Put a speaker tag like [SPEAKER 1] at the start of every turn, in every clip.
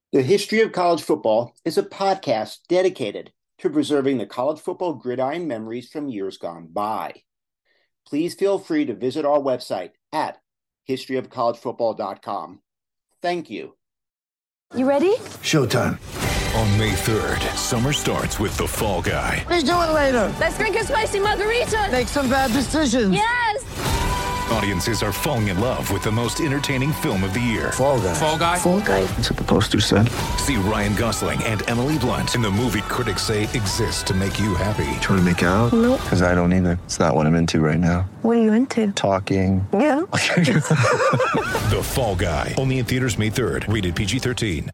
[SPEAKER 1] The History of College Football is a podcast dedicated to preserving the college football gridiron memories from years gone by. Please feel free to visit our website at historyofcollegefootball.com. Thank you.
[SPEAKER 2] You ready?
[SPEAKER 3] Showtime.
[SPEAKER 4] On May 3rd, summer starts with The Fall Guy.
[SPEAKER 3] Let's do it later.
[SPEAKER 2] Let's drink a spicy margarita.
[SPEAKER 3] Make some bad decisions.
[SPEAKER 2] Yes!
[SPEAKER 4] Audiences are falling in love with the most entertaining film of the year.
[SPEAKER 3] Fall Guy.
[SPEAKER 4] Fall Guy?
[SPEAKER 2] Fall guy.
[SPEAKER 3] That's what the poster said.
[SPEAKER 4] See Ryan Gosling and Emily Blunt in the movie critics say exists to make you happy.
[SPEAKER 3] Trying to make it out?
[SPEAKER 2] Nope.
[SPEAKER 3] Because I don't either. It's not what I'm into right now.
[SPEAKER 2] What are you into?
[SPEAKER 3] Talking.
[SPEAKER 2] Yeah.
[SPEAKER 4] The Fall Guy. Only in theaters May 3rd. Rated PG-13.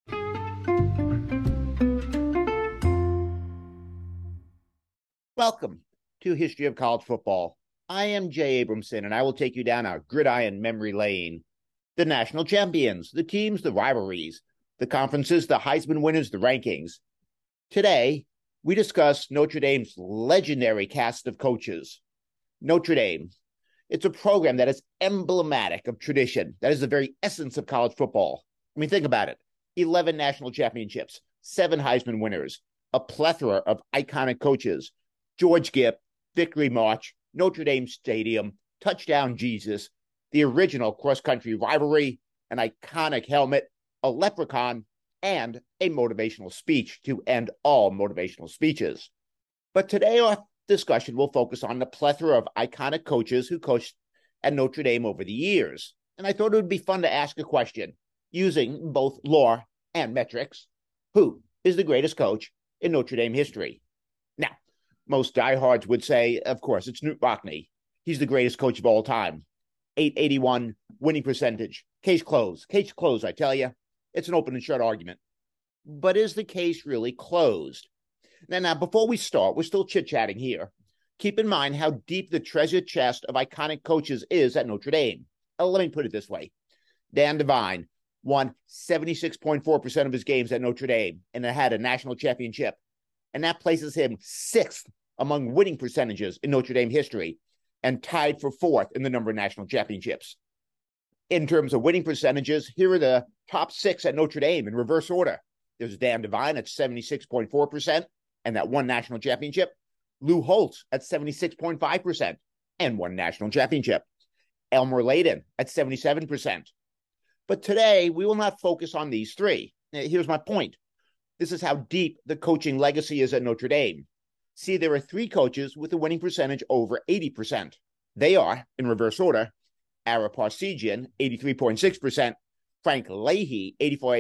[SPEAKER 1] Welcome to History of College Football. I am Jay Abramson, and I will take you down our gridiron memory lane. The national champions, the teams, the rivalries, the conferences, the Heisman winners, the rankings. Today, we discuss Notre Dame's legendary cast of coaches. Notre Dame. It's a program that is emblematic of tradition. That is the very essence of college football. I mean, think about it. 11 national championships, 7 Heisman winners, a plethora of iconic coaches. George Gipp, Victory March, Notre Dame Stadium, Touchdown Jesus, the original cross-country rivalry, an iconic helmet, a leprechaun, and a motivational speech to end all motivational speeches. But today our discussion will focus on the plethora of iconic coaches who coached at Notre Dame over the years. And I thought it would be fun to ask a question using both lore and metrics. Who is the greatest coach in Notre Dame history? Now, most diehards would say, of course, it's Knute Rockne. He's the greatest coach of all time. 881 winning percentage. Case closed. Case closed, I tell you. It's an open and shut argument. But is the case really closed? Now, before we start, we're still chit-chatting here. Keep in mind how deep the treasure chest of iconic coaches is at Notre Dame. Let me put it this way. Dan Devine won 76.4% of his games at Notre Dame and had a national championship. And that places him 6th among winning percentages in Notre Dame history and tied for 4th in the number of national championships. In terms of winning percentages, here are the top 6 at Notre Dame in reverse order. There's Dan Devine at 76.4% and that one national championship. Lou Holtz at 76.5% and one national championship. Elmer Layden at 77%. But today, we will not focus on these three. Here's my point. This is how deep the coaching legacy is at Notre Dame. See, there are 3 coaches with a winning percentage over 80%. They are, in reverse order, Ara Parseghian, 83.6%, Frank Leahy,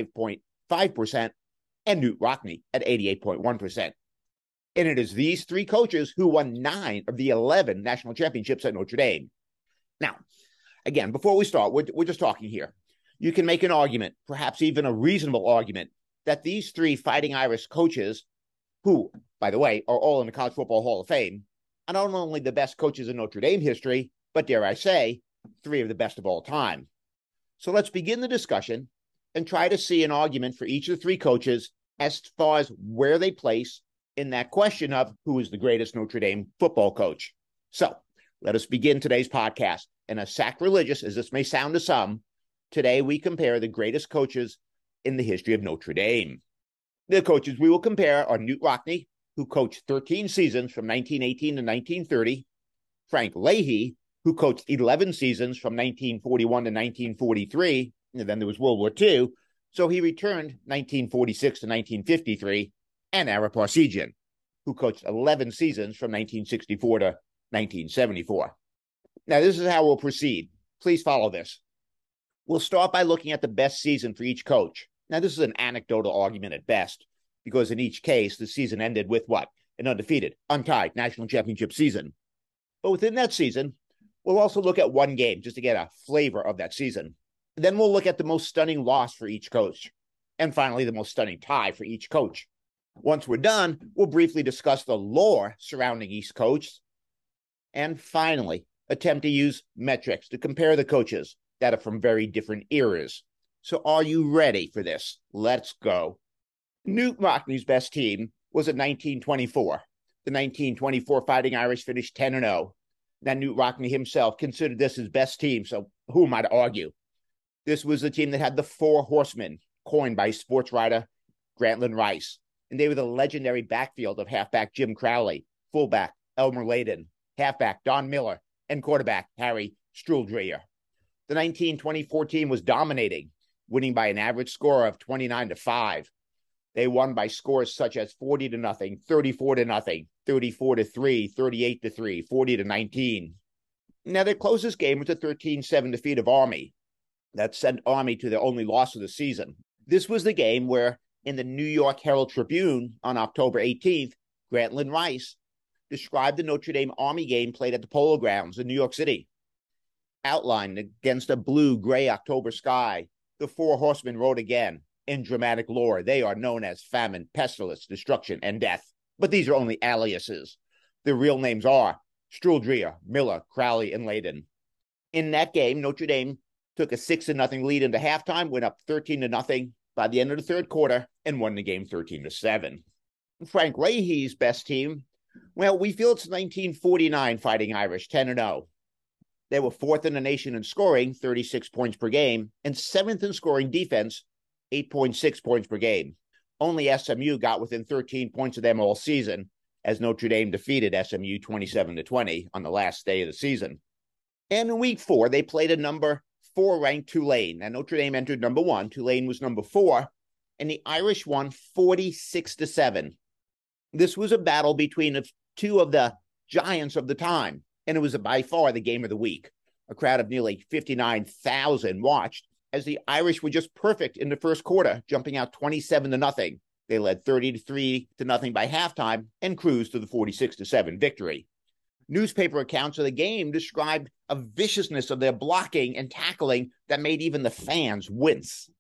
[SPEAKER 1] 85.5%, and Knute Rockne at 88.1%. And it is these 3 coaches who won 9 of the 11 national championships at Notre Dame. Now, again, before we start, we're just talking here. You can make an argument, perhaps even a reasonable argument, that these 3 Fighting Irish coaches, who, by the way, are all in the College Football Hall of Fame, are not only the best coaches in Notre Dame history, but dare I say, 3 of the best of all time. So let's begin the discussion and try to see an argument for each of the 3 coaches as far as where they place in that question of who is the greatest Notre Dame football coach. So let us begin today's podcast. And as sacrilegious as this may sound to some, today we compare the greatest coaches in the history of Notre Dame. The coaches we will compare are Knute Rockne, who coached 13 seasons from 1918 to 1930, Frank Leahy, who coached 11 seasons from 1941 to 1943, and then there was World War II, so he returned 1946 to 1953, and Ara Parseghian, who coached 11 seasons from 1964 to 1974. Now, this is how we'll proceed. Please follow this. We'll start by looking at the best season for each coach. Now, this is an anecdotal argument at best, because in each case, the season ended with what? An undefeated, untied national championship season. But within that season, we'll also look at one game just to get a flavor of that season. Then we'll look at the most stunning loss for each coach. And finally, the most stunning tie for each coach. Once we're done, we'll briefly discuss the lore surrounding each coach. And finally, attempt to use metrics to compare the coaches that are from very different eras. So are you ready for this? Let's go. Knute Rockne's best team was in 1924. The 1924 Fighting Irish finished 10-0. Now, Knute Rockne himself considered this his best team, so who am I to argue? This was the team that had the 4 horsemen, coined by sports writer Grantland Rice. And they were the legendary backfield of halfback Jim Crowley, fullback Elmer Layden, halfback Don Miller, and quarterback Harry Struldreher. The 1920-14 team was dominating, winning by an average score of 29-5. They won by scores such as 40-0, 34-0, 34-3, 38-3, 40-19. Now, their closest game was a 13-7 defeat of Army. That sent Army to their only loss of the season. This was the game where, in the New York Herald Tribune on October 18th, Grantland Rice described the Notre Dame Army game played at the Polo Grounds in New York City. Outlined against a blue-gray October sky, the four horsemen rode again. In dramatic lore, they are known as famine, pestilence, destruction, and death. But these are only aliases. Their real names are Struldreher, Miller, Crowley, and Layden. In that game, Notre Dame took a 6-0 lead into halftime, went up 13-0 by the end of the third quarter, and won the game 13-7. Frank Leahy's best team, well, we feel it's 1949 Fighting Irish, 10-0. They were fourth in the nation in scoring, 36 points per game, and seventh in scoring defense, 8.6 points per game. Only SMU got within 13 points of them all season, as Notre Dame defeated SMU 27-20 on the last day of the season. And in week 4, they played a number 4 ranked Tulane. And Notre Dame entered number 1. Tulane was number 4. And the Irish won 46-7. This was a battle between two of the giants of the time. And it was by far the game of the week. A crowd of nearly 59,000 watched as the Irish were just perfect in the first quarter, jumping out 27-0. They led 33-0 by halftime and cruised to the 46-7 victory. Newspaper accounts of the game described a viciousness of their blocking and tackling that made even the fans wince.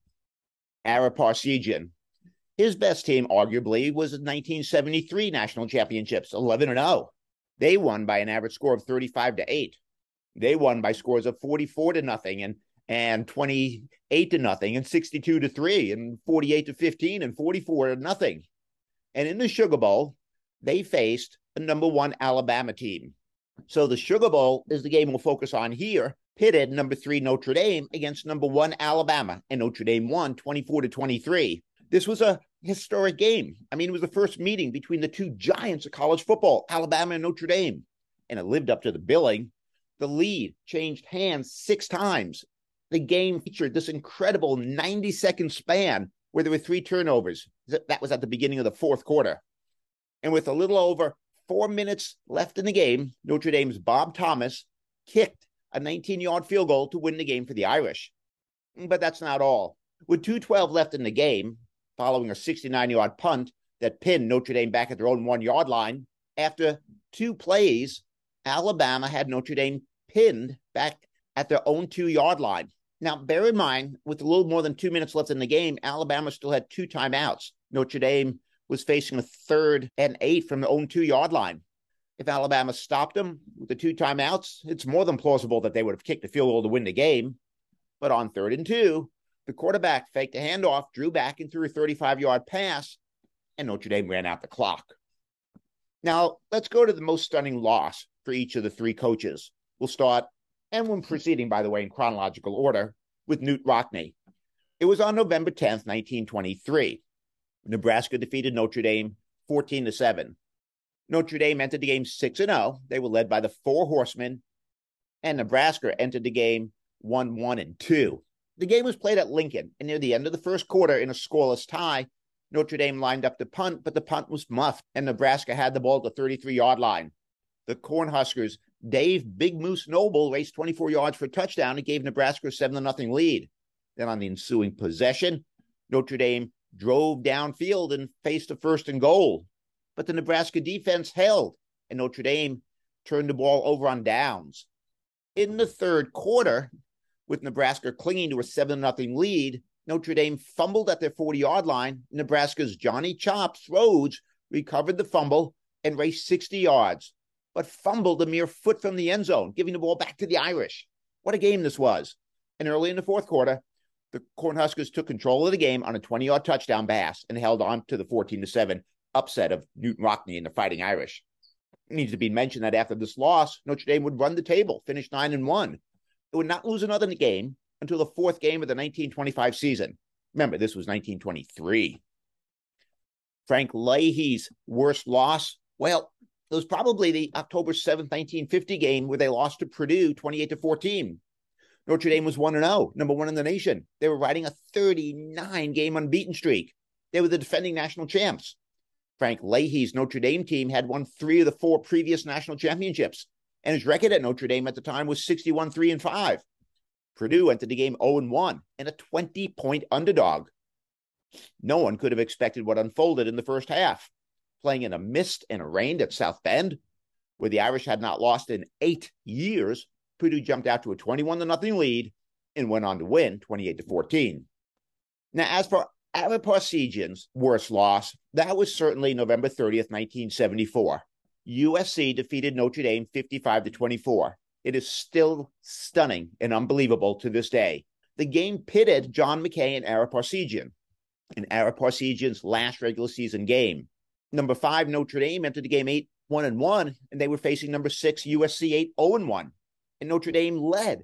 [SPEAKER 1] Ara Parseghian, his best team arguably was the 1973 National Championships, 11-0. They won by an average score of 35-8. They won by scores of 44-0 and 28-0 and 62-3 and 48-15 and 44-0. And in the Sugar Bowl, they faced a number 1 Alabama team. So the Sugar Bowl is the game we'll focus on here, pitted number 3 Notre Dame against number 1 Alabama, and Notre Dame won 24-23. This was a historic game. I mean, it was the first meeting between the two giants of college football, Alabama and Notre Dame, and it lived up to the billing. The lead changed hands 6 times. The game featured this incredible 90-second span where there were 3 turnovers. That was at the beginning of the fourth quarter. And with a little over 4 minutes left in the game, Notre Dame's Bob Thomas kicked a 19-yard field goal to win the game for the Irish. But that's not all. With 2:12 left in the game, following a 69-yard punt that pinned Notre Dame back at their own 1-yard line, after 2 plays, Alabama had Notre Dame pinned back at their own 2-yard line. Now, bear in mind, with a little more than 2 minutes left in the game, Alabama still had 2 timeouts. Notre Dame was facing a 3rd and 8 from their own 2-yard line. If Alabama stopped them with the 2 timeouts, it's more than plausible that they would have kicked the field goal to win the game. But on 3rd and 2, the quarterback faked a handoff, drew back and threw a 35-yard pass, and Notre Dame ran out the clock. Now, let's go to the most stunning loss for each of the 3 coaches. We'll start, and when proceeding, by the way, in chronological order, with Knute Rockne. It was on November 10th, 1923. Nebraska defeated Notre Dame 14-7. Notre Dame entered the game 6-0. They were led by the Four Horsemen, and Nebraska entered the game 1-2. The game was played at Lincoln, and near the end of the first quarter, in a scoreless tie, Notre Dame lined up to punt, but the punt was muffed, and Nebraska had the ball at the 33-yard line. The Cornhuskers' Dave Big Moose Noble raced 24 yards for a touchdown and gave Nebraska a 7-0 lead. Then on the ensuing possession, Notre Dame drove downfield and faced a 1st and goal. But the Nebraska defense held, and Notre Dame turned the ball over on downs. In the third quarter, with Nebraska clinging to a 7-0 lead, Notre Dame fumbled at their 40-yard line. Nebraska's Johnny Chops Rhodes recovered the fumble and raced 60 yards, but fumbled a mere foot from the end zone, giving the ball back to the Irish. What a game this was. And early in the fourth quarter, the Cornhuskers took control of the game on a 20-yard touchdown pass and held on to the 14-7 upset of Knute Rockne and the Fighting Irish. It needs to be mentioned that after this loss, Notre Dame would run the table, finish 9-1. It would not lose another game until the 4th game of the 1925 season. Remember, this was 1923. Frank Leahy's worst loss, well, it was probably the October 7th, 1950 game where they lost to Purdue 28-14. Notre Dame was 1-0, number one in the nation. They were riding a 39-game unbeaten streak. They were the defending national champs. Frank Leahy's Notre Dame team had won 3 of the 4 previous national championships, and his record at Notre Dame at the time was 61-3-5. Purdue entered the game 0-1 and a 20-point underdog. No one could have expected what unfolded in the first half. Playing in a mist and rain at South Bend, where the Irish had not lost in 8 years, Purdue jumped out to a 21-0 lead and went on to win 28-14. Now, as for Ara Parseghian's worst loss, that was certainly November 30th, 1974. USC defeated Notre Dame 55-24. It is still stunning and unbelievable to this day. The game pitted John McKay and Ara Parseghian in Ara Parseghian's last regular season game. Number 5, Notre Dame entered the game 8-1-1, and they were facing number 6, USC 8-0-1. And Notre Dame led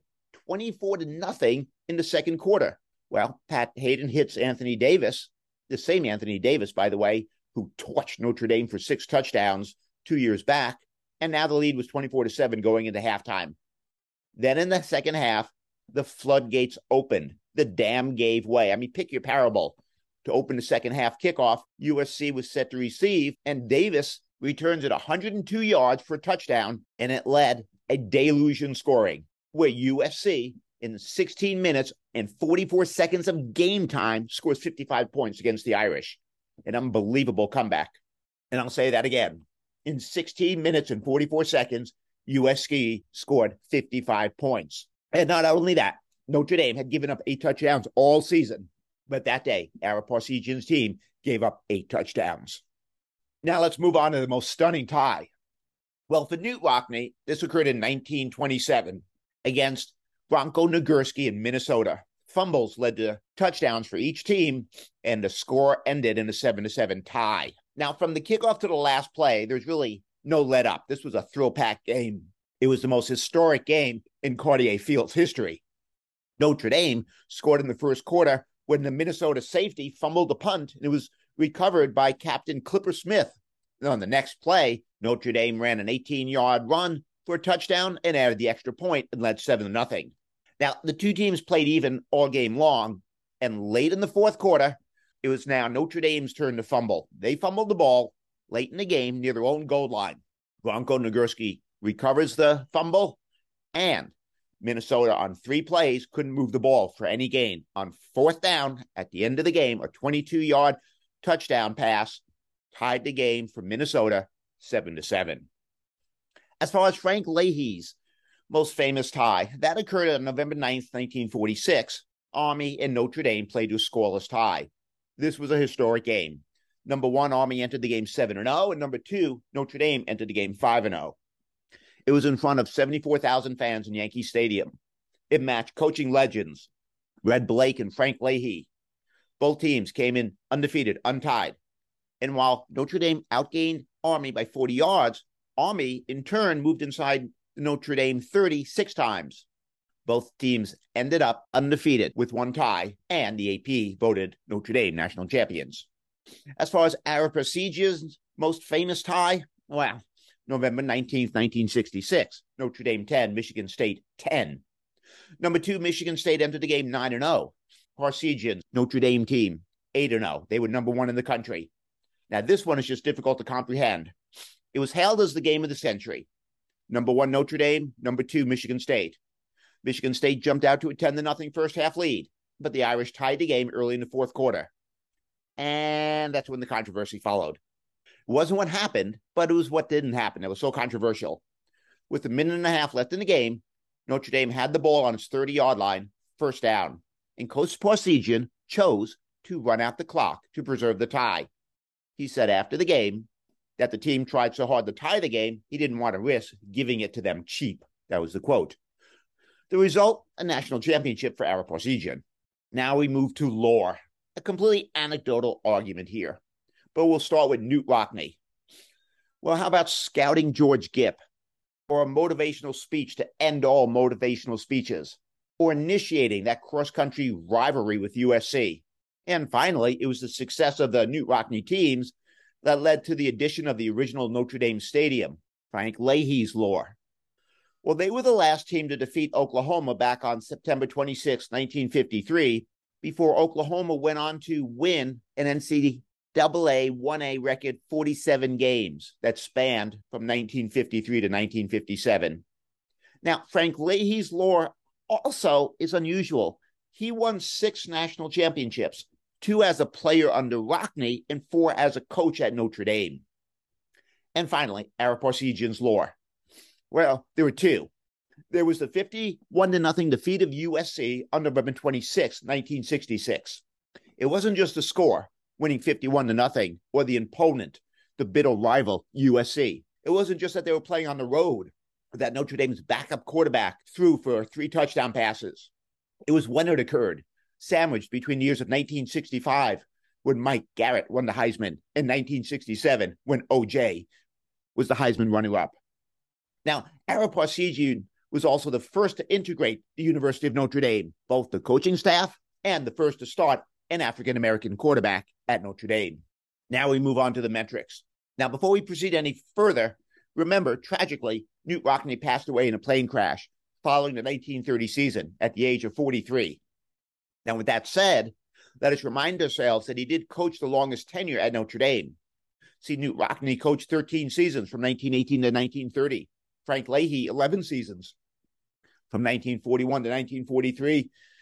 [SPEAKER 1] 24-0 in the second quarter. Well, Pat Hayden hits Anthony Davis, the same Anthony Davis, by the way, who torched Notre Dame for 6 touchdowns 2 years back. And now the lead was 24-7 going into halftime. Then in the second half, the floodgates opened. The dam gave way. I mean, pick your parable. To open the second half kickoff, USC was set to receive, and Davis returns at 102 yards for a touchdown, and it led a deluge in scoring, where USC, in 16 minutes and 44 seconds of game time, scores 55 points against the Irish. An unbelievable comeback. And I'll say that again. In 16 minutes and 44 seconds, USC scored 55 points. And not only that, Notre Dame had given up 8 touchdowns all season. But that day, Ara Parseghian's team gave up 8 touchdowns. Now let's move on to the most stunning tie. Well, for Knute Rockne, this occurred in 1927 against Bronco Nagurski in Minnesota. Fumbles led to touchdowns for each team, and the score ended in a 7-7 tie. Now, from the kickoff to the last play, there's really no let up. This was a thrill-packed game. It was the most historic game in Cartier Field's history. Notre Dame scored in the first quarter when the Minnesota safety fumbled the punt, and it was recovered by Captain Clipper Smith. And on the next play, Notre Dame ran an 18-yard run for a touchdown and added the extra point and led 7-0. Now, the two teams played even all game long, and late in the fourth quarter, it was now Notre Dame's turn to fumble. They fumbled the ball late in the game near their own goal line. Bronco Nagurski recovers the fumble, and Minnesota on 3 plays couldn't move the ball for any gain. On fourth down at the end of the game, a 22-yard touchdown pass tied the game for Minnesota 7-7. As far as Frank Leahy's most famous tie, that occurred on November 9th, 1946. Army and Notre Dame played to a scoreless tie. This was a historic game. Number 1, Army entered the game 7-0, and number 2, Notre Dame entered the game 5-0. It was in front of 74,000 fans in Yankee Stadium. It matched coaching legends, Red Blake and Frank Leahy. Both teams came in undefeated, untied. And while Notre Dame outgained Army by 40 yards, Army, in turn, moved inside Notre Dame 36 times. Both teams ended up undefeated with 1 tie, and the AP voted Notre Dame national champions. As far as Ara Parseghian's most famous tie, well, November 19th, 1966, Notre Dame 10, Michigan State 10. Number 2, Michigan State entered the game 9-0. Parseghian's Notre Dame team 8-0. They were number 1 in the country. Now, this one is just difficult to comprehend. It was hailed as the game of the century. Number 1, Notre Dame. Number 2, Michigan State. Michigan State jumped out to a 10-0 first half lead, but the Irish tied the game early in the fourth quarter. And that's when the controversy followed. It wasn't what happened, but it was what didn't happen. It was so controversial. With a minute and a half left in the game, Notre Dame had the ball on its 30-yard line, first down, and Coach Parseghian chose to run out the clock to preserve the tie. He said after the game that the team tried so hard to tie the game, he didn't want to risk giving it to them cheap. That was the quote. The result, a national championship for Ara Parseghian. Now we move to lore, a completely anecdotal argument here. But we'll start with Knute Rockne. Well, how about scouting George Gipp? Or a motivational speech to end all motivational speeches? Or initiating that cross-country rivalry with USC? And finally, it was the success of the Knute Rockne teams that led to the addition of the original Notre Dame Stadium, Frank Leahy's lore. Well, they were the last team to defeat Oklahoma back on September 26, 1953, before Oklahoma went on to win an NCAA 1A record 47 games that spanned from 1953 to 1957. Now, Frank Leahy's lore also is unusual. He won 6 national championships, 2 as a player under Rockne and 4 as a coach at Notre Dame. And finally, Ara Parseghian's lore. Well, there were 2. There was the 51-0 defeat of USC on November 26, 1966. It wasn't just the score, winning 51-0, or the opponent, the bitter rival USC. It wasn't just that they were playing on the road, that Notre Dame's backup quarterback threw for 3 touchdown passes. It was when it occurred, sandwiched between the years of 1965, when Mike Garrett won the Heisman, and 1967, when O.J. was the Heisman runner-up. Now, Ara Parseghian was also the first to integrate the University of Notre Dame, both the coaching staff and the first to start an African-American quarterback at Notre Dame. Now we move on to the metrics. Now, before we proceed any further, remember, tragically, Knute Rockne passed away in a plane crash following the 1930 season at the age of 43. Now, with that said, let us remind ourselves that he did coach the longest tenure at Notre Dame. See, Knute Rockne coached 13 seasons from 1918 to 1930. Frank Leahy, 11 seasons from 1941 to 1943,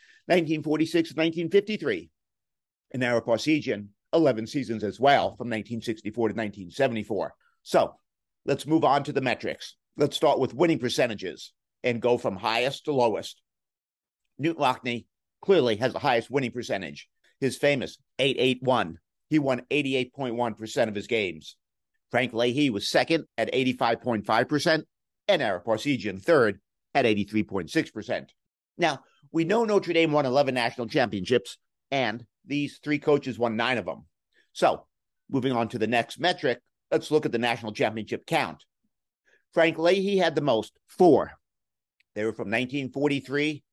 [SPEAKER 1] 1946 to 1953. And Ara Parseghian, 11 seasons as well from 1964 to 1974. So let's move on to the metrics. Let's start with winning percentages and go from highest to lowest. Knute Rockne clearly has the highest winning percentage, his famous 881. He won 88.1% of his games. Frank Leahy was second at 85.5%, and Ara Parseghian third at 83.6%. Now, we know Notre Dame won 11 national championships, and these 3 coaches won 9 of them. So, moving on to the next metric, let's look at the national championship count. Frank Leahy had the most, 4. They were from 1943,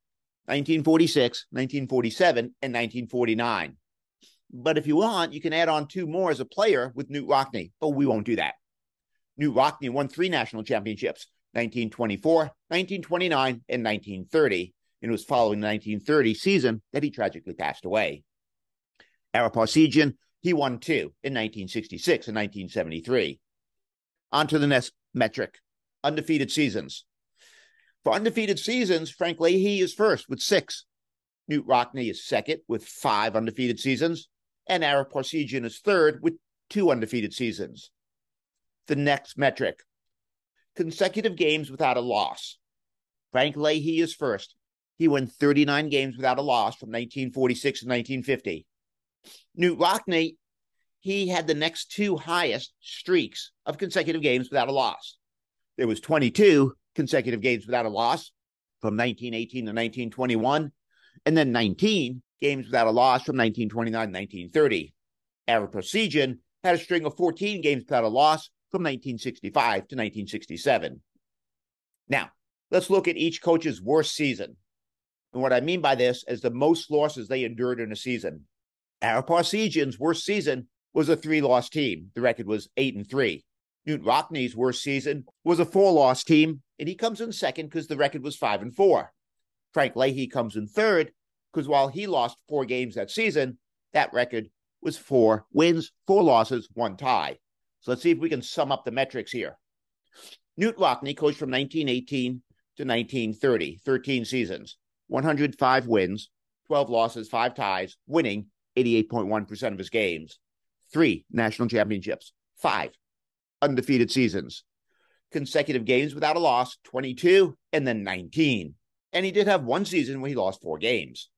[SPEAKER 1] 1946, 1947, and 1949. But if you want, you can add on 2 more as a player with Knute Rockne, but we won't do that. Knute Rockne won 3 national championships, 1924, 1929, and 1930. And it was following the 1930 season that he tragically passed away. Ara Parseghian, he won 2 in 1966 and 1973. On to the next metric, undefeated seasons. For undefeated seasons, Frank Leahy is first with 6. Knute Rockne is second with 5 undefeated seasons, and Ara Parseghian is third with 2 undefeated seasons. The next metric, consecutive games without a loss. Frank Leahy is first. He won 39 games without a loss from 1946 to 1950. Knute Rockne, he had the next 2 highest streaks of consecutive games without a loss. There was 22 consecutive games without a loss from 1918 to 1921, and then 19 games without a loss from 1929 to 1930. Ara Parseghian had a string of 14 games without a loss from 1965 to 1967. Now, let's look at each coach's worst season. And what I mean by this is the most losses they endured in a season. Ara Parseghian's worst season was a 3-loss team. The record was 8-3. Knute Rockne's worst season was a 4-loss team, and he comes in second because the record was 5-4. Frank Leahy comes in third because while he lost 4 games that season, that record was 4 wins, 4 losses, 1 tie. So let's see if we can sum up the metrics here. Knute Rockne coached from 1918 to 1930, 13 seasons, 105 wins, 12 losses, 5 ties, winning 88.1% of his games, 3 national championships, 5 undefeated seasons, consecutive games without a loss, 22, and then 19. And he did have 1 season where he lost 4 games.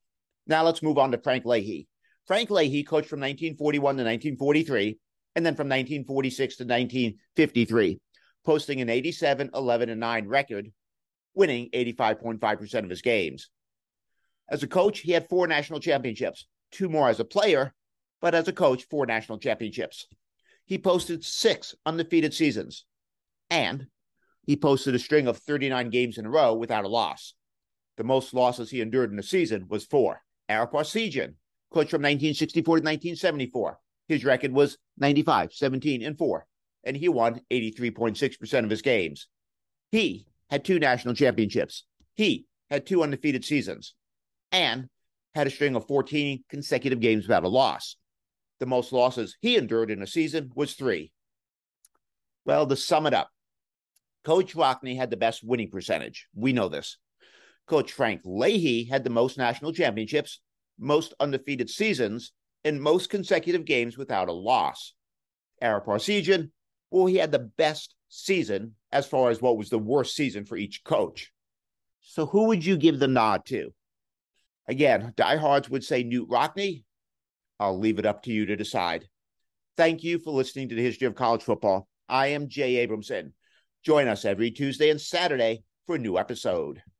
[SPEAKER 1] Now let's move on to Frank Leahy. Frank Leahy coached from 1941 to 1943, and then from 1946 to 1953, posting an 87, 11, and 9 record, winning 85.5% of his games. As a coach, he had 4 national championships, 2 more as a player, but as a coach, 4 national championships. He posted 6 undefeated seasons, and he posted a string of 39 games in a row without a loss. The most losses he endured in a season was 4. Ara Parseghian Coach from 1964 to 1974. His record was 95, 17, and 4, and he won 83.6% of his games. He had 2 national championships. He had 2 undefeated seasons and had a string of 14 consecutive games without a loss. The most losses he endured in a season was 3. Well, to sum it up, Coach Rockne had the best winning percentage. We know this. Coach Frank Leahy had the most national championships, most undefeated seasons, and most consecutive games without a loss. Ara Parseghian, well, he had the best season as far as what was the worst season for each coach. So who would you give the nod to? Again, diehards would say Knute Rockne. I'll leave it up to you to decide. Thank you for listening to the History of College Football. I am Jay Abramson. Join us every Tuesday and Saturday for a new episode.